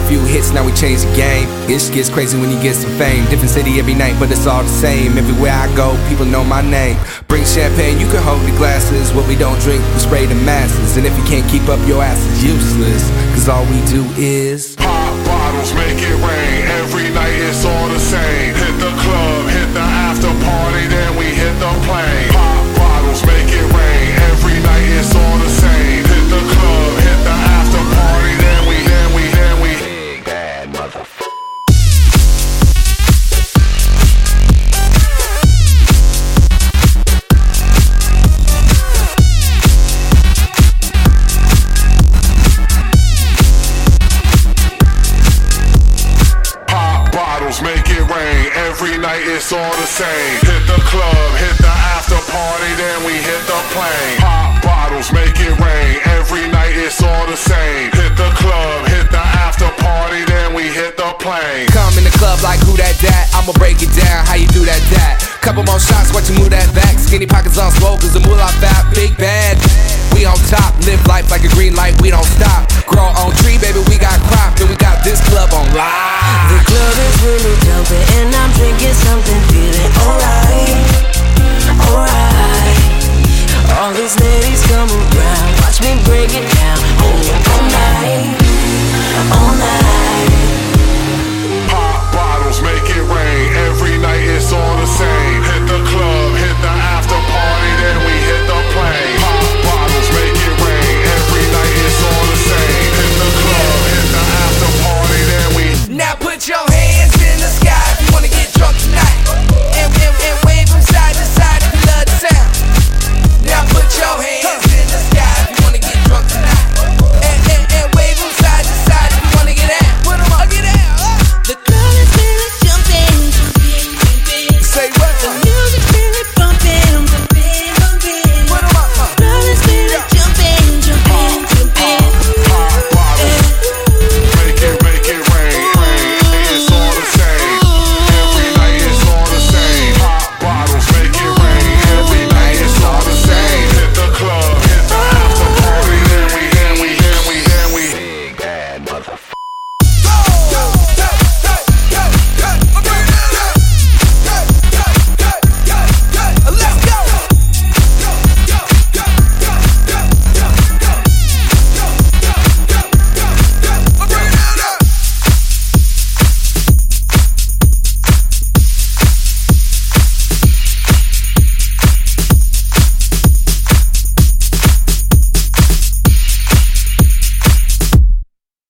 few hits, now we change the game. It gets crazy when you get some fame. Different city every night, but it's all the same. Everywhere I go, people know my name. Bring champagne, you can hold the glasses. What we don't drink, we spray the masses. And if you can't keep up, your ass is useless. Cause all we do is pop bottles, make it rain. Every night it's all the same. Hit the club, hit the after party, then we hit the plane. Pop bottles, make it rain. Every night it's all the same. Hit the club, hit the after party, then we big bad motherfucker. Make it rain, every night it's all the same. Hit the club, hit the after party, then we hit the plane. Pop bottles, make it rain, every night it's all the same. Hit the club, hit the after party, then we hit the plane. come in the club like who that? I'ma break it down, how you do that? Couple more shots, watch you move that back. Skinny pockets on swole, cause the moolah fat. Big bad, we on top. Live life like a green light, we don't stop. Grow on tree, baby, we got